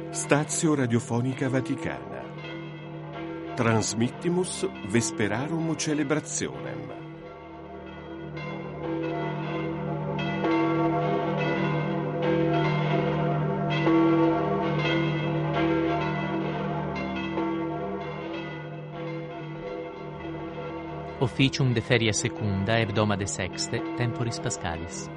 Stazio Radiofonica Vaticana. Transmittimus Vesperarum Celebrationem. Officium de feria secunda hebdomade sexte temporis Pascalis.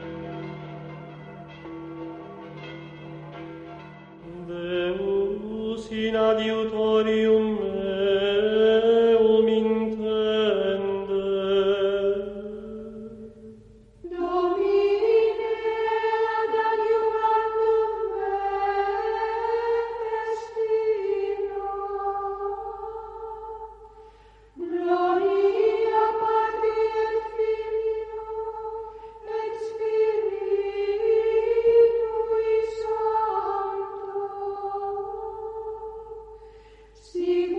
Deus in adiutorium meum intende. Domine ad adiuvandum me destino. Gloria Patri et Filio et Spiritui Sancto. Sic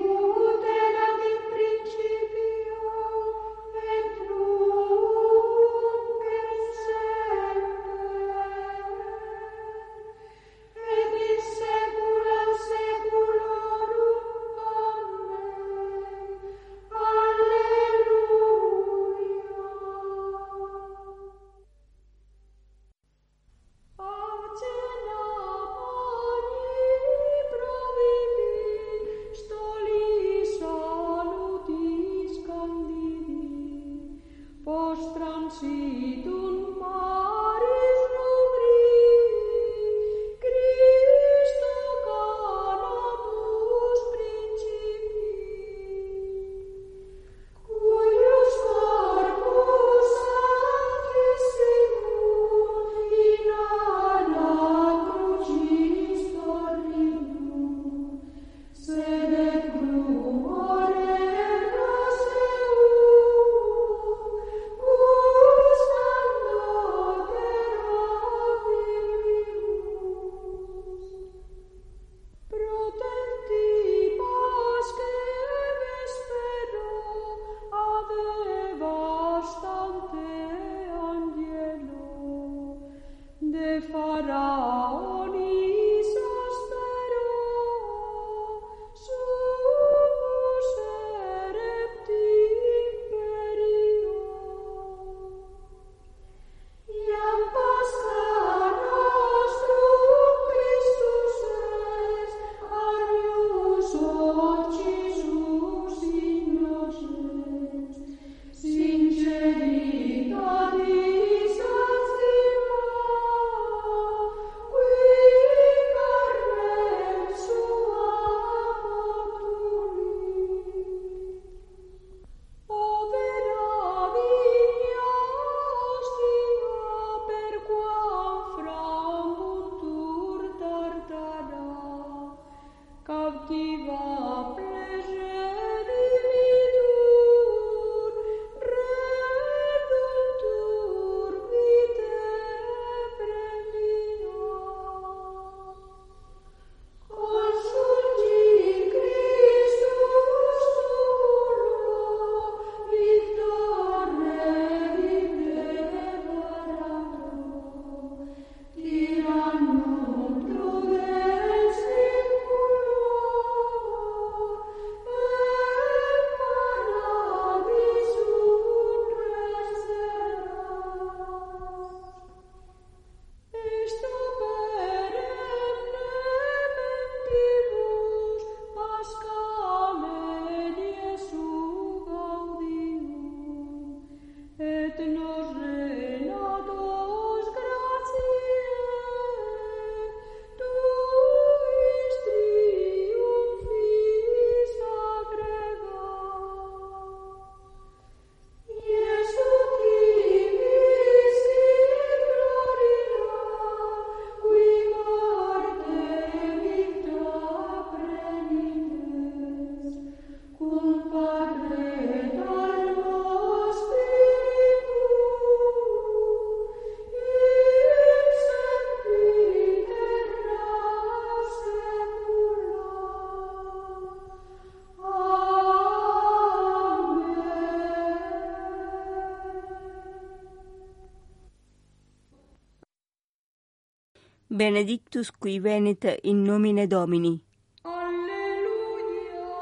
Benedictus qui venit in nomine Domini. Alleluia,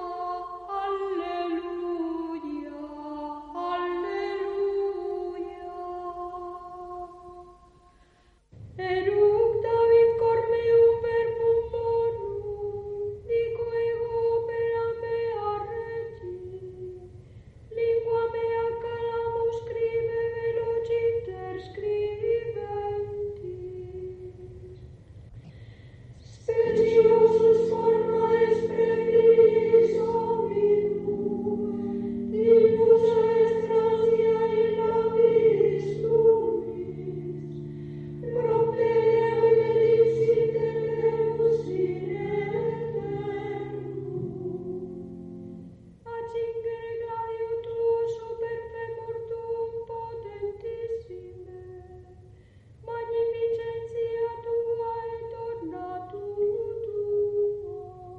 alleluia, alleluia. Eruc David cormeum verbum bonum, dico ego opera mea regi, lingua mea calamus scribe velociter scribentis. Speciosus forma espremitis hominum, diffusa estrantia in labis tuis, propter benedicit eleus in aeternum. Accingere gladio tuo super femor tuum potentissime, magnificentia tua et ornatum tuo.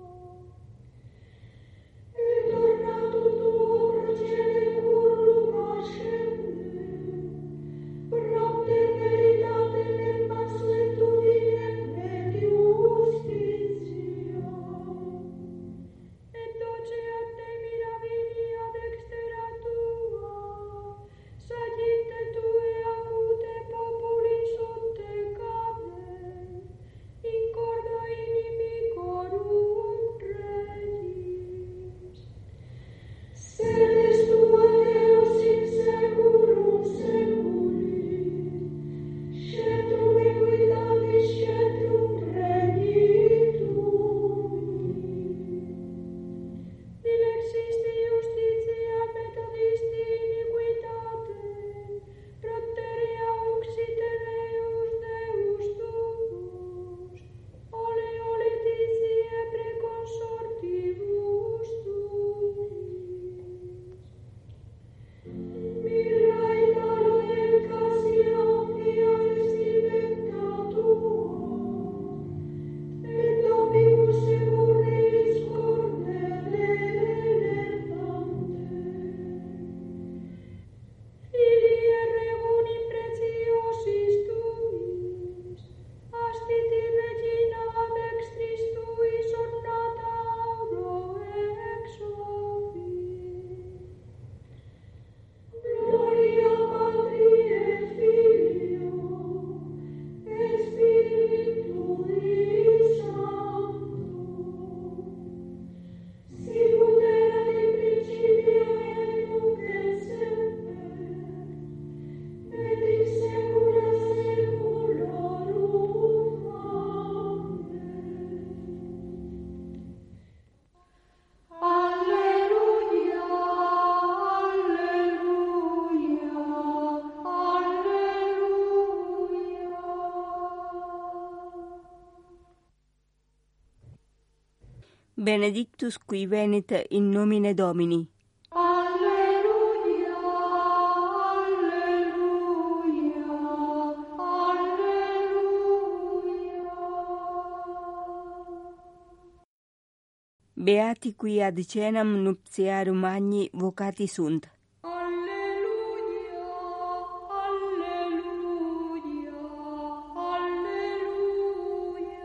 Et ornatum tuo procede currum ascende, propter veritatem et mansuetudinem et justitia. Et doceat te mirabilia dextera tua, sagite tue acute populis ottecade, in corda inimicorum regis. Sedes tua Deus in seculum seculis, scetum equitatis, scetum regni tui. Dilexisti justitia, metodisti iniquitate, praeterea uxite Deus Deus tuus, oleo Laetitia preconsortibus tuis. Mirra in aloe et cassia ombria vestimenta tua, et Dominus securris cordere elevante. Filie reguni preciosis tuis, astiti regina ad extris tuis ornata auro ex office. Gloria Patri et Filio et Spiritui Sancto, sicut erat in principio et nunc et semper, et in saecula saeculorum. Amen. Alleluia, alleluia, alleluia. Benedictus qui venit in nomine Domini. Alleluia, alleluia, alleluia. Beati qui ad cenam nuptiarum magni vocati sunt. Alleluia, alleluia, alleluia.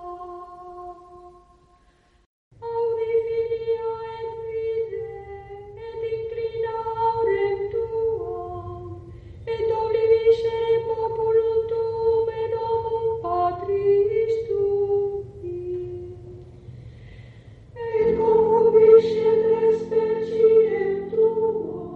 Audi filia et fide, et inclina aurem tuam, et obliviscere populum tuum et domum Patris tui. Et concupiscet respeciem tuam,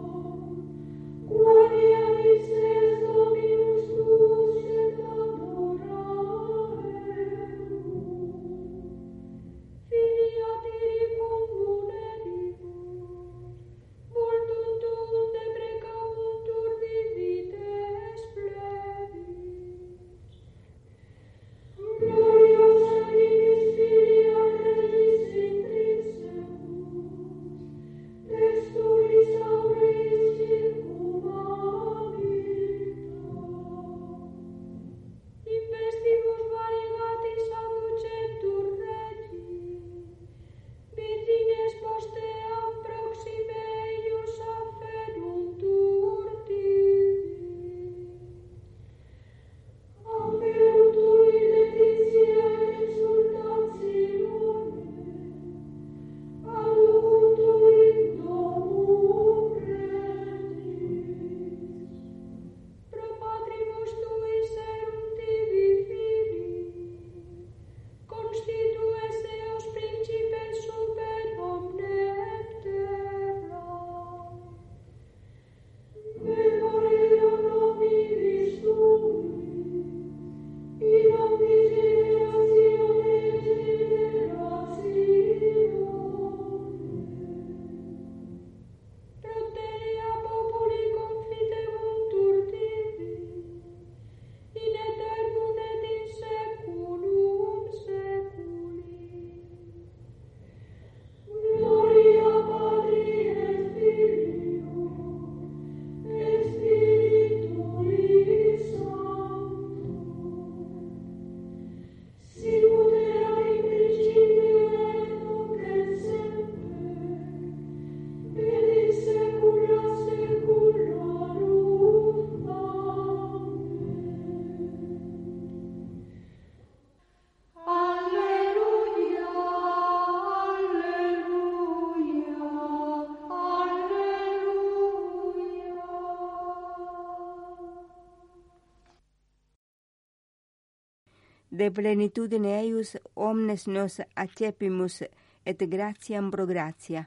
de plenitudine eius omnes nos accepimus et gratiam pro gratia.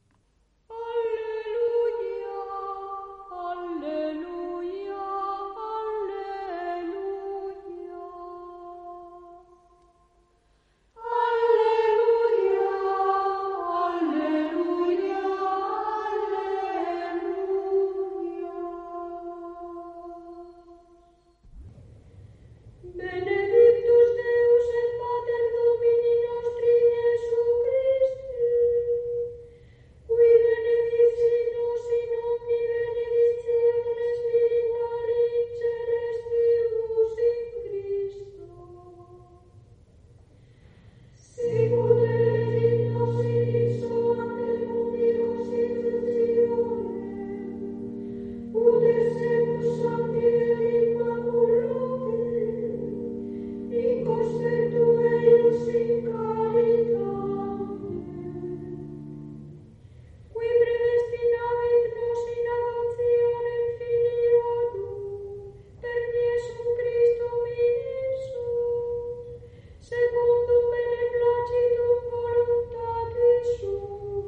Alleluia, alleluia, alleluia. Alleluia, alleluia, alleluia. Benedictus Deus et Pater Domini nostri Iesu Christi, qui benedicit nos in omni benedictione spirituali in celestibus in Christo. Sicut elegit nos in ipso angelum Deo Conceptione, ut essemus sancti et immaculati, in conspectu eius in caritate, qui predestinavit nos in adoptionem filiorum per Iesum Christum Ministus, secundum beneplacitum voluntatis suae.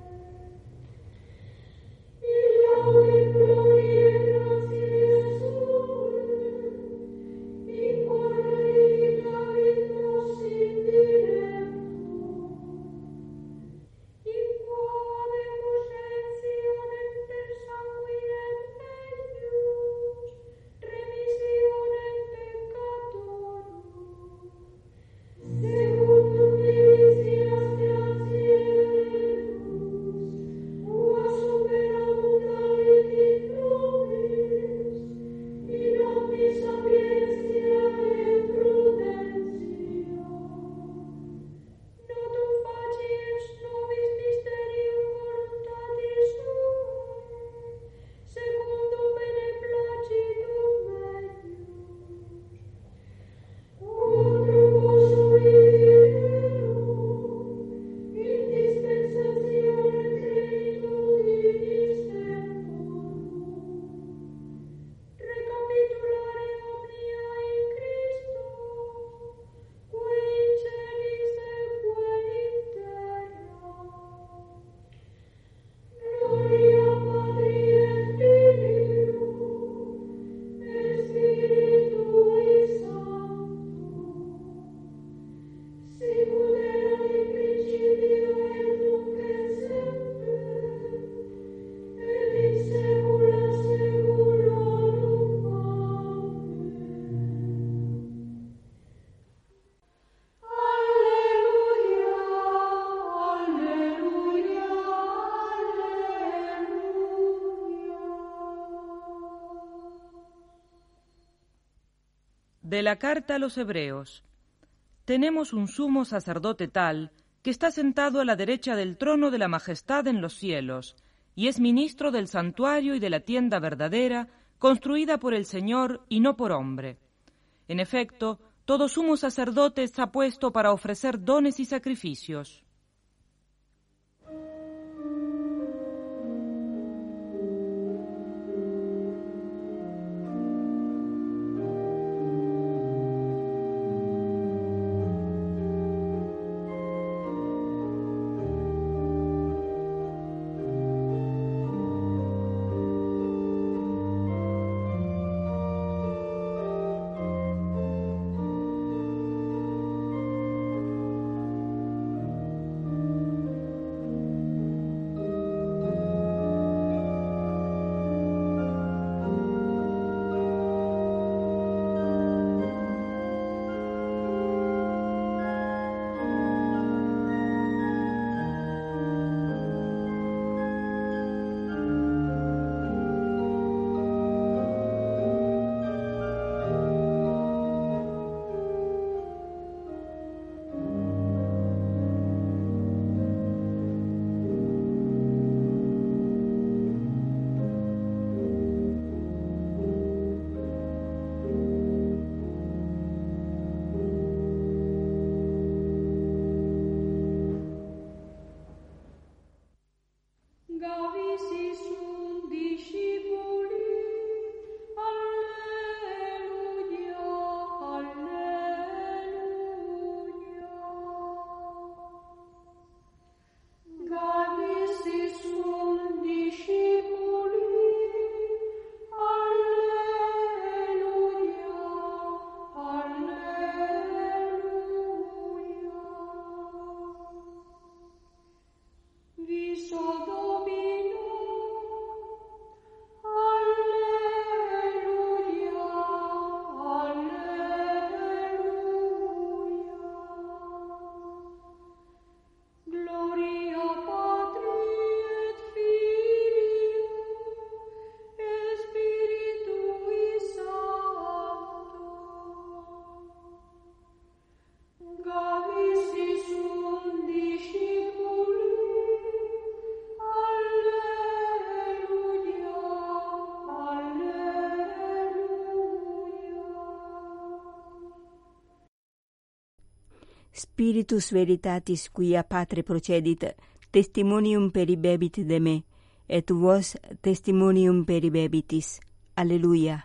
Illaud gloria et gratiae suae, in quod redicavit nos in dilecto, in quod conscientionem per sanguinem eius remissionem peccatorum, secundum divitias gratiae uas superabundavit in nobis, in omni sapientia et prudentia. Notum facies nobis mysterium voluntatis suae, secundum beneplacitum meius. Quod in dispensatione plenitudinis temporum, recapitulare omnia in Christo, qui in celis et qui in terra. Gloria Patri et Filio et Spiritui Sancto, sicut erat in principio et nunc et semper, et in saecula saeculorum. Alleluia, alleluia, alleluia. De la carta a los Hebreos. Tenemos un sumo sacerdote tal, que está sentado a la derecha del trono de la majestad en los cielos, y es ministro del santuario y de la tienda verdadera, construida por el Señor y no por hombre. En efecto, todo sumo sacerdote está puesto para ofrecer dones y sacrificios. Spiritus veritatis quia Patre procedit, testimonium peribebit de me, et vos testimonium peribebitis. Alleluia.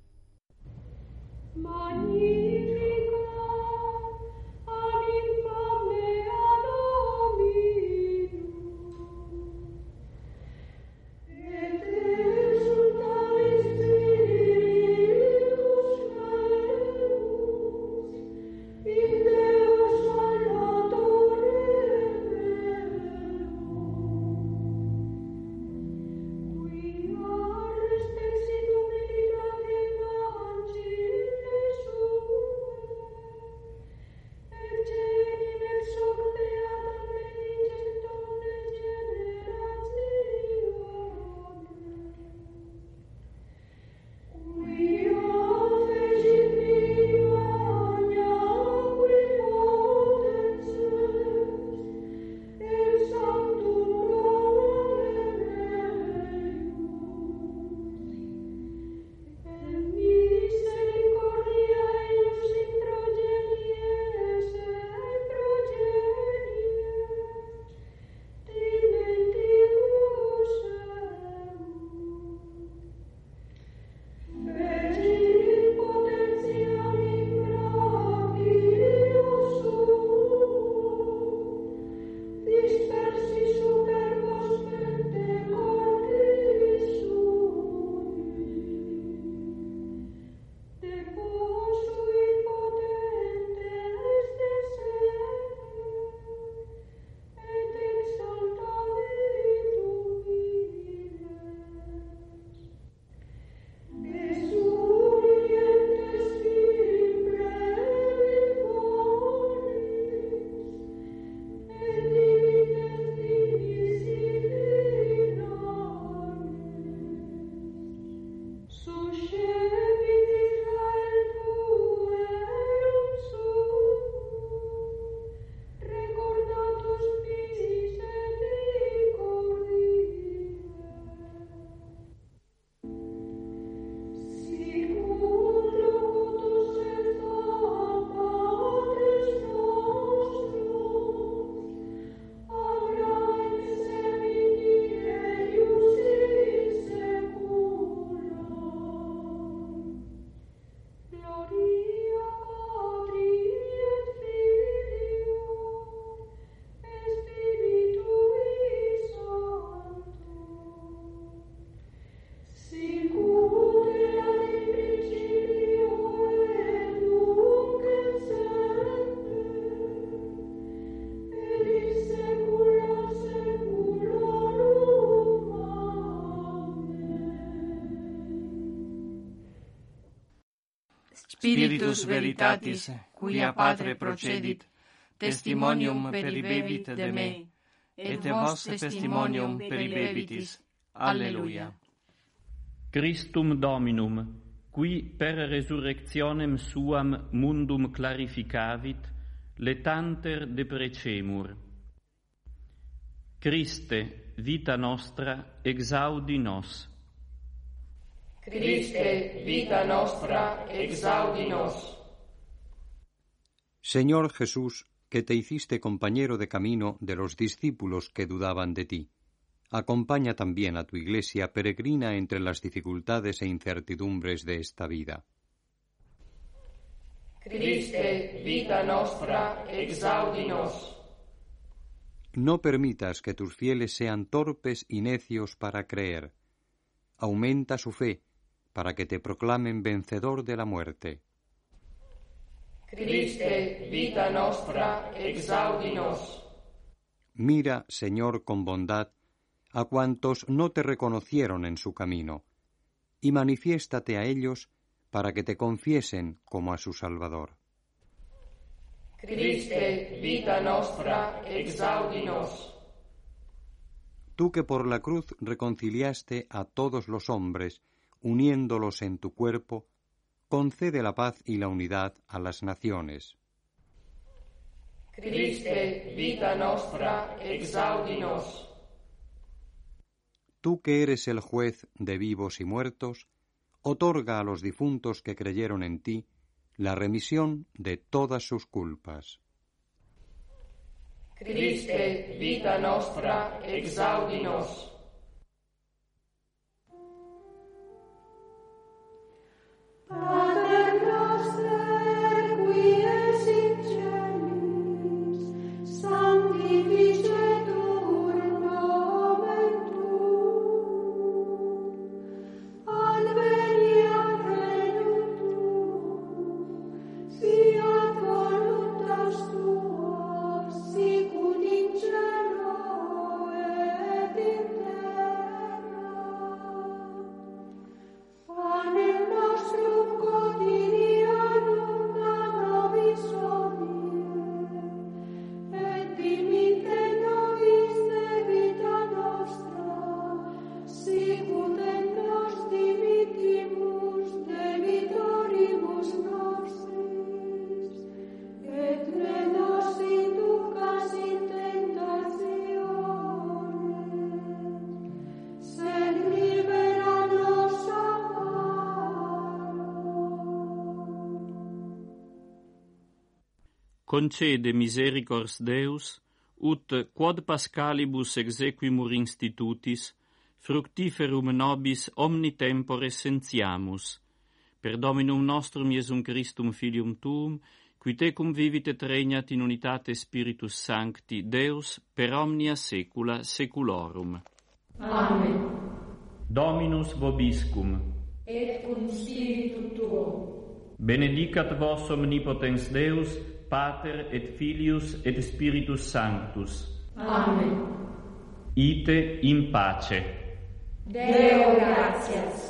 Spiritus veritatis, quia Patre procedit, testimonium peribebit de me, et vos testimonium peribebitis. Alleluia. Christum Dominum, qui per resurrectionem suam mundum clarificavit, letanter deprecemur. Christe, vita nostra, exaudi nos. Christe, vita nostra, exaudi nos. Señor Jesús, que te hiciste compañero de camino de los discípulos que dudaban de ti, acompaña también a tu Iglesia peregrina entre las dificultades e incertidumbres de esta vida. Christe, vita nostra, exaudi nos. No permitas que tus fieles sean torpes y necios para creer. Aumenta su fe, para que te proclamen vencedor de la muerte. Christe, vita nostra, exaudi nos. Mira, Señor, con bondad a cuantos no te reconocieron en su camino, y manifiéstate a ellos para que te confiesen como a su Salvador. Christe, vita nostra, exaudi nos. Tú que por la cruz reconciliaste a todos los hombres, uniéndolos en tu cuerpo, concede la paz y la unidad a las naciones. Christe, vita nostra, exaudi nos. Tú que eres el juez de vivos y muertos, otorga a los difuntos que creyeron en ti la remisión de todas sus culpas. Christe, vita nostra, exaudi nos. Pater noster, qui es in celis, sanctificetur nomen tuum, adveniat regnum tuum, fiat voluntas tua, sicut in cielo et in terra. Panem nostrum quotidianum da nobis hodie, et dimitte nobis debita nostra, sicut et nos dimittimus debitoribus nostris, et ne nos inducas in tentatione, sed libera nos a malo. Concede misericors Deus, ut quod Pascalibus exequimur institutis, fructiferum nobis omni tempore sentiamus, per Dominum nostrum Iesum Christum Filium Tuum, qui tecum vivit et regnat in unitate Spiritus Sancti, Deus, per omnia saecula saeculorum. Amen. Dominus vobiscum. Et cum spiritu tuo. Benedicat vos omnipotens Deus, Pater et Filius et Spiritus Sanctus. Amen. Ite in pace. Deo gratias.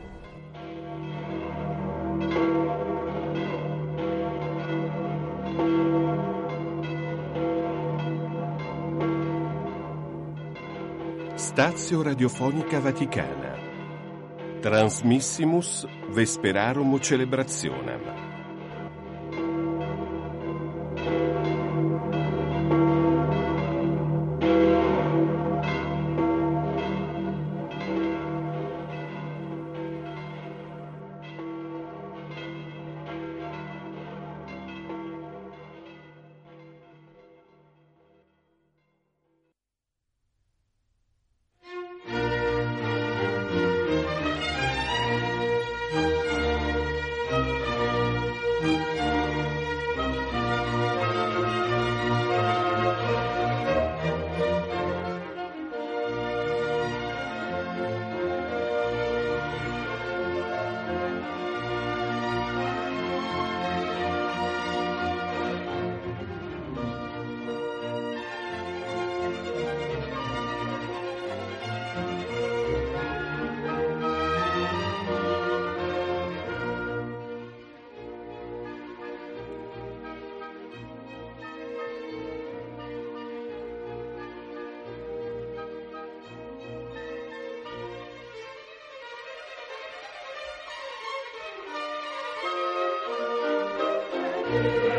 Stazio Radiofonica Vaticana. Transmissimus Vesperarum Celebrationem. Amen.